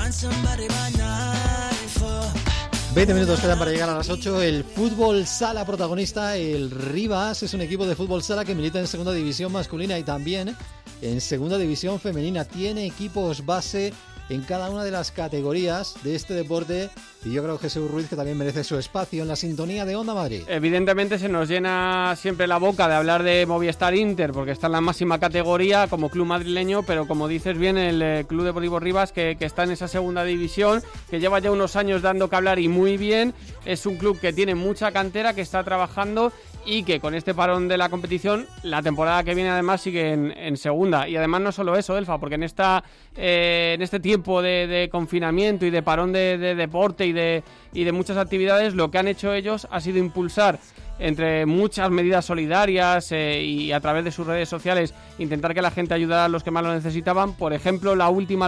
20 minutos quedan para llegar a las 8. El fútbol sala protagonista, el Rivas, es un equipo de fútbol sala que milita en segunda división masculina y también en segunda división femenina. Tiene equipos base en cada una de las categorías de este deporte y yo creo que Jesús Ruiz, que también merece su espacio en la sintonía de Onda Madrid. Evidentemente se nos llena siempre la boca de hablar de Movistar Inter porque está en la máxima categoría como club madrileño, pero como dices bien, el Club Deportivo Rivas que está en esa segunda división, que lleva ya unos años dando que hablar y muy bien, es un club que tiene mucha cantera, que está trabajando y que con este parón de la competición, la temporada que viene además sigue en segunda. Y además no solo eso, Elfa, porque en este tiempo de confinamiento y de parón de deporte y de muchas actividades, lo que han hecho ellos ha sido impulsar, entre muchas medidas solidarias y a través de sus redes sociales, intentar que la gente ayudara a los que más lo necesitaban. Por ejemplo, la última,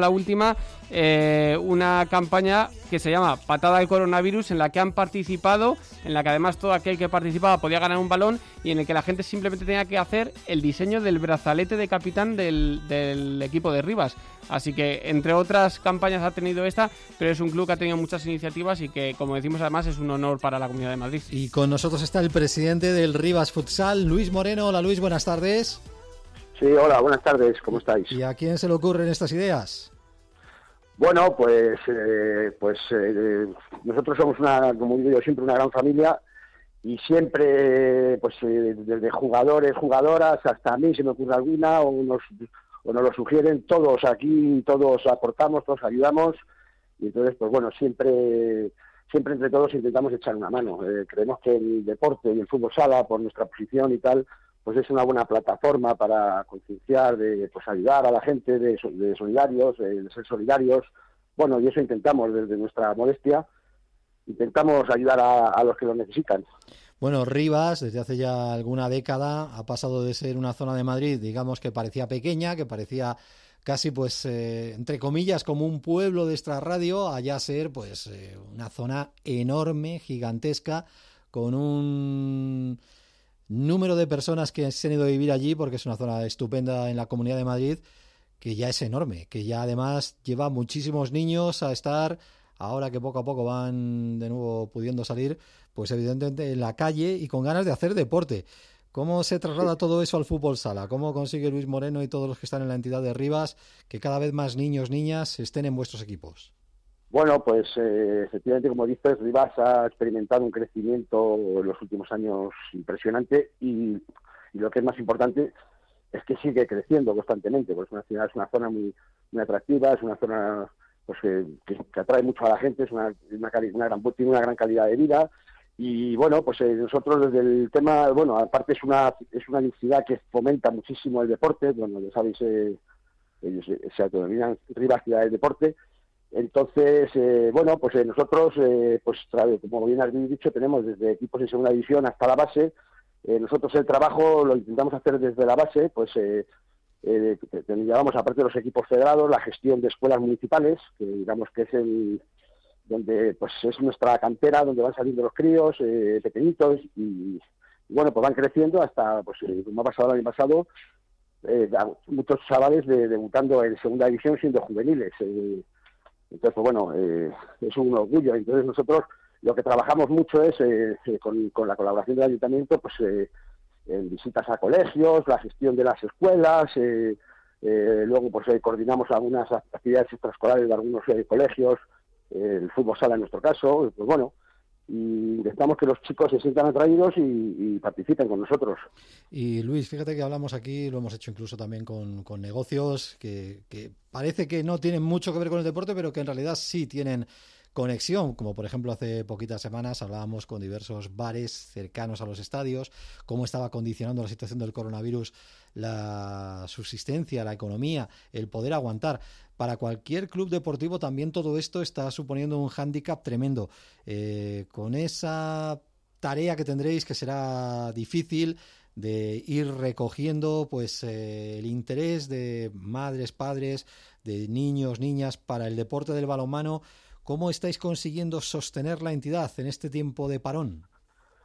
una campaña que se llama Patada al Coronavirus, en la que han participado, en la que además todo aquel que participaba podía ganar un balón y en el que la gente simplemente tenía que hacer el diseño del brazalete de capitán del equipo de Rivas. Así que, entre otras campañas ha tenido esta, pero es un club que ha tenido muchas iniciativas y que, como decimos, además es un honor para la Comunidad de Madrid. Y con nosotros está el presidente del Rivas Futsal, Luis Moreno. Hola Luis, buenas tardes. Sí, hola, buenas tardes, ¿cómo estáis? ¿Y a quién se le ocurren estas ideas? Bueno, pues nosotros somos como digo yo siempre, una gran familia y siempre, desde jugadores, jugadoras, hasta a mí se me ocurre alguna o nos lo sugieren, todos aquí, todos aportamos, todos ayudamos y entonces, pues bueno, siempre entre todos intentamos echar una mano. Creemos que el deporte y el fútbol sala, por nuestra posición y tal, pues es una buena plataforma para concienciar, pues ayudar a la gente, de solidarios, de ser solidarios. Bueno, y eso intentamos desde nuestra modestia, intentamos ayudar a los que lo necesitan. Bueno, Rivas, desde hace ya alguna década, ha pasado de ser una zona de Madrid, digamos, que parecía pequeña, que parecía casi, entre comillas, como un pueblo de extrarradio, a ya ser, una zona enorme, gigantesca, con un número de personas que se han ido a vivir allí, porque es una zona estupenda en la Comunidad de Madrid, que ya es enorme, que ya además lleva muchísimos niños a estar, ahora que poco a poco van de nuevo pudiendo salir, pues evidentemente en la calle y con ganas de hacer deporte. ¿Cómo se traslada todo eso al fútbol sala? ¿Cómo consigue Luis Moreno y todos los que están en la entidad de Rivas que cada vez más niños, niñas estén en vuestros equipos? Bueno, pues efectivamente, como dices, Rivas ha experimentado un crecimiento en los últimos años impresionante y lo que es más importante es que sigue creciendo constantemente, porque es una zona muy, muy atractiva, es una zona pues que atrae mucho a la gente, es tiene una gran calidad de vida y bueno, pues nosotros desde el tema, bueno, aparte es una ciudad que fomenta muchísimo el deporte, bueno, ya sabéis, ellos se autodenominan Rivas Ciudad del Deporte. Entonces, nosotros, como bien has dicho, tenemos desde equipos en segunda división hasta la base. Nosotros el trabajo lo intentamos hacer desde la base, llevamos, aparte de los equipos federados, la gestión de escuelas municipales, que digamos que es donde pues es nuestra cantera, donde van saliendo los críos pequeñitos y bueno, pues van creciendo hasta, como ha pasado el año pasado, muchos chavales debutando en segunda división siendo juveniles. Entonces, es un orgullo. Entonces nosotros lo que trabajamos mucho es con la colaboración del ayuntamiento, en visitas a colegios, la gestión de las escuelas, luego coordinamos algunas actividades extraescolares de algunos colegios, el fútbol sala en nuestro caso, y intentamos que los chicos se sientan atraídos y participen con nosotros. Y Luis, fíjate que hablamos aquí, lo hemos hecho incluso también con negocios que parece que no tienen mucho que ver con el deporte, pero que en realidad sí tienen conexión, como por ejemplo hace poquitas semanas hablábamos con diversos bares cercanos a los estadios, cómo estaba condicionando la situación del coronavirus la subsistencia, la economía, el poder aguantar. Para cualquier club deportivo también todo esto está suponiendo un hándicap tremendo. Con esa tarea que tendréis, que será difícil, de ir recogiendo el interés de madres, padres, de niños, niñas para el deporte del balonmano. ¿Cómo estáis consiguiendo sostener la entidad en este tiempo de parón?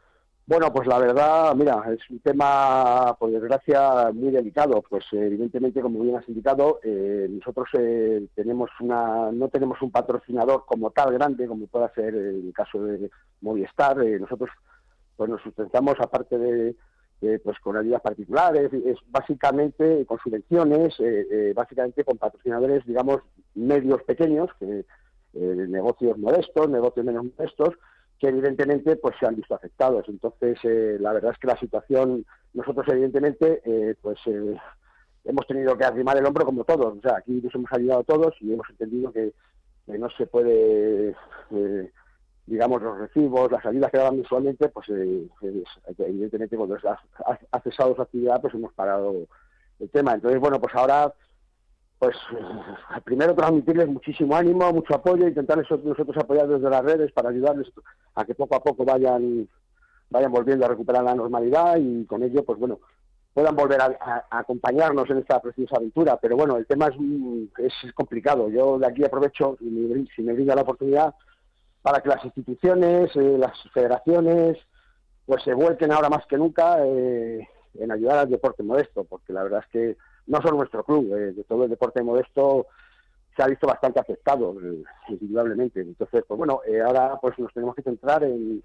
Bueno, pues la verdad, mira, es un tema, por desgracia, muy delicado. Pues evidentemente, como bien has indicado, nosotros no tenemos un patrocinador como tal grande, como pueda ser el caso de Movistar. Nosotros pues nos sustentamos, aparte pues con ayudas particulares, es básicamente con subvenciones, básicamente con patrocinadores, digamos, medios pequeños, negocios modestos, negocios menos modestos, que evidentemente pues se han visto afectados. Entonces, la verdad es que la situación, nosotros evidentemente, hemos tenido que arrimar el hombro como todos. O sea, aquí nos hemos ayudado todos y hemos entendido que no se puede, digamos, los recibos, las ayudas que daban mensualmente, pues evidentemente cuando ha cesado su actividad, pues hemos parado el tema. Entonces, bueno, pues ahora, pues primero transmitirles muchísimo ánimo, mucho apoyo, intentar nosotros apoyar desde las redes para ayudarles a que poco a poco vayan volviendo a recuperar la normalidad y con ello, pues bueno, puedan volver a acompañarnos en esta preciosa aventura. Pero bueno, el tema es complicado. Yo de aquí aprovecho, si me brinda la oportunidad, para que las instituciones, las federaciones, pues se vuelquen ahora más que nunca en ayudar al deporte modesto, porque la verdad es que no solo nuestro club, de todo el deporte modesto se ha visto bastante afectado, indudablemente. Entonces, pues bueno, ahora pues nos tenemos que centrar en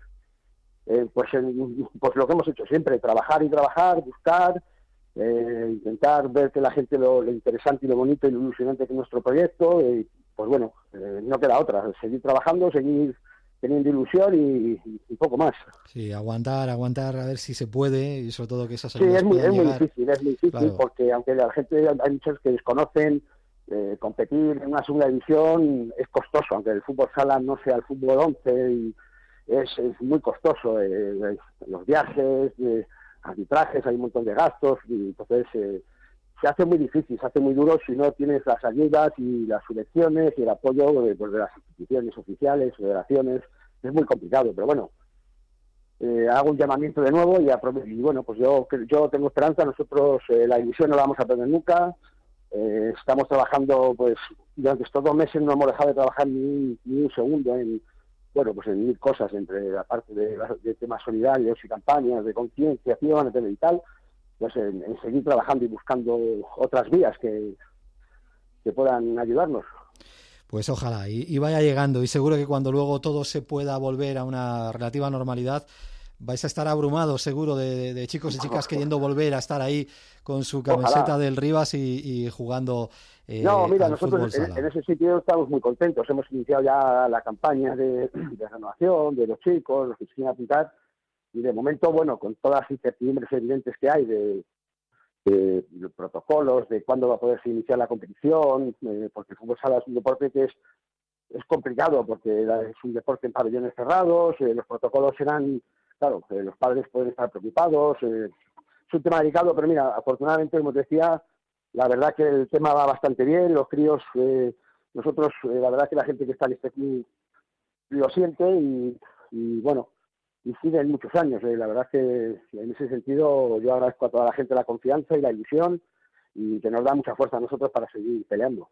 lo que hemos hecho siempre, trabajar y trabajar, buscar, intentar ver que la gente lo interesante y lo bonito y lo ilusionante que es nuestro proyecto, pues bueno, no queda otra, seguir trabajando, seguir teniendo ilusión y poco más. Sí, aguantar, a ver si se puede y sobre todo que esas ayudas puedan llegar. Es muy difícil, claro. Porque aunque la gente, hay muchos que desconocen, competir en una segunda división es costoso, aunque el fútbol sala no sea el fútbol 11 y es muy costoso, los viajes, arbitrajes, hay un montón de gastos y entonces se hace muy difícil, se hace muy duro si no tienes las ayudas y las subvenciones y el apoyo pues, de las instituciones oficiales, federaciones. Es muy complicado, pero bueno, hago un llamamiento de nuevo y bueno, pues yo tengo esperanza. Nosotros la división no la vamos a perder nunca. Estamos trabajando, pues durante estos 2 meses no hemos dejado de trabajar ni un segundo en mil cosas, entre la parte de temas solidarios y campañas de concienciación y tal. Pues en seguir trabajando y buscando otras vías que puedan ayudarnos. Pues ojalá, y vaya llegando, y seguro que cuando luego todo se pueda volver a una relativa normalidad, vais a estar abrumados seguro de chicos y chicas queriendo volver a estar ahí con su camiseta ojalá. Del Rivas y jugando no, mira, al nosotros fútbol sala. En ese sitio estamos muy contentos, hemos iniciado ya la campaña de renovación de los chicos, los que se quieren apuntar, y de momento, bueno, con todas las incertidumbres evidentes que hay de los protocolos, de cuándo va a poderse iniciar la competición, porque el fútbol sala es un deporte que es complicado, porque es un deporte en pabellones cerrados, los protocolos serán, claro, los padres pueden estar preocupados, es un tema delicado, pero mira, afortunadamente, como te decía, la verdad que el tema va bastante bien, los críos, nosotros, la verdad que la gente que está en este club lo siente y bueno, y siguen muchos años. La verdad que en ese sentido yo agradezco a toda la gente la confianza y la ilusión y que nos da mucha fuerza a nosotros para seguir peleando.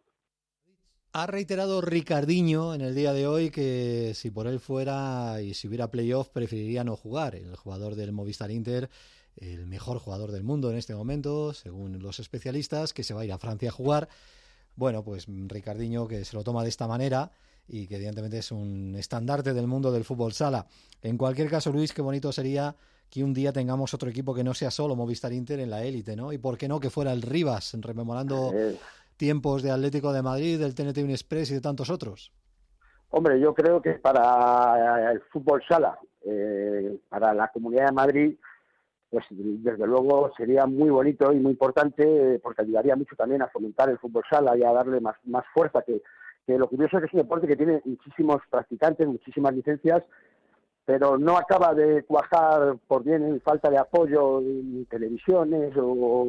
Ha reiterado Ricardinho en el día de hoy que si por él fuera y si hubiera playoff preferiría no jugar. El jugador del Movistar Inter, el mejor jugador del mundo en este momento, según los especialistas, que se va a ir a Francia a jugar. Bueno, pues Ricardinho que se lo toma de esta manera y que evidentemente es un estandarte del mundo del fútbol sala. En cualquier caso, Luis, qué bonito sería que un día tengamos otro equipo que no sea solo Movistar Inter en la élite, ¿no? Y por qué no que fuera el Rivas, rememorando tiempos de Atlético de Madrid, del TNT Express y de tantos otros. Hombre, yo creo que para el fútbol sala, para la Comunidad de Madrid, pues desde luego sería muy bonito y muy importante porque ayudaría mucho también a fomentar el fútbol sala y a darle más fuerza, que lo curioso es que es un deporte que tiene muchísimos practicantes, muchísimas licencias, pero no acaba de cuajar por bien falta de apoyo en televisiones o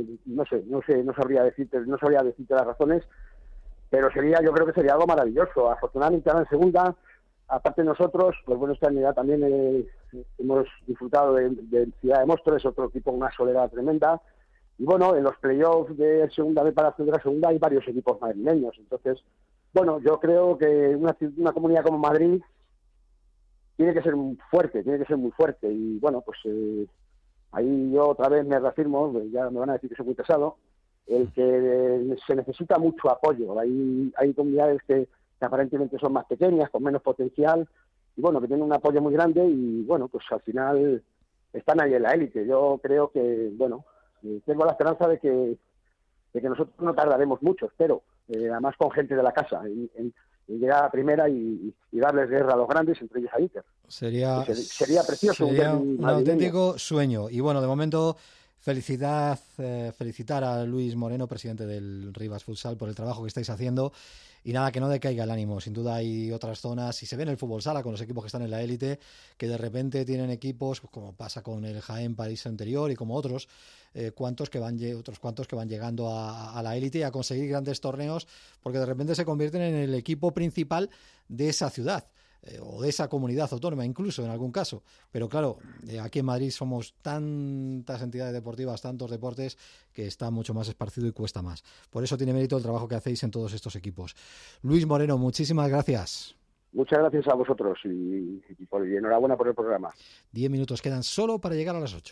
no sabría decirte las razones, pero yo creo que sería algo maravilloso. Afortunadamente ahora en segunda, aparte de nosotros, pues bueno, esta unidad también hemos disfrutado de Ciudad de Móstoles, otro equipo con una soledad tremenda, y bueno, en los playoffs de segunda B para ascender a segunda hay varios equipos madrileños, entonces bueno, yo creo que una comunidad como Madrid tiene que ser muy fuerte. Y bueno, pues ahí yo otra vez me reafirmo, ya me van a decir que soy muy pesado, el que se necesita mucho apoyo. Hay comunidades que aparentemente son más pequeñas, con menos potencial, y bueno, que tienen un apoyo muy grande, y bueno, pues al final están ahí en la élite. Yo creo que, bueno, tengo la esperanza de que nosotros no tardaremos mucho, espero, además con gente de la casa, en llegar a primera y darles guerra a los grandes, entre ellos a Inter. Sería precioso. Sería un auténtico sueño. Y bueno, de momento felicitar a Luis Moreno, presidente del Rivas Futsal, por el trabajo que estáis haciendo. Y nada, que no decaiga el ánimo. Sin duda hay otras zonas, y se ve en el fútbol sala con los equipos que están en la élite, que de repente tienen equipos, como pasa con el Jaén París anterior y como otros cuantos que van llegando a la élite y a conseguir grandes torneos, porque de repente se convierten en el equipo principal de esa ciudad. O de esa comunidad autónoma incluso en algún caso, pero claro, aquí en Madrid somos tantas entidades deportivas, tantos deportes, que está mucho más esparcido y cuesta más. Por eso tiene mérito el trabajo que hacéis en todos estos equipos. Luis Moreno, muchísimas gracias. Muchas gracias a vosotros y enhorabuena por el programa. 10 minutos quedan solo para llegar a las 8.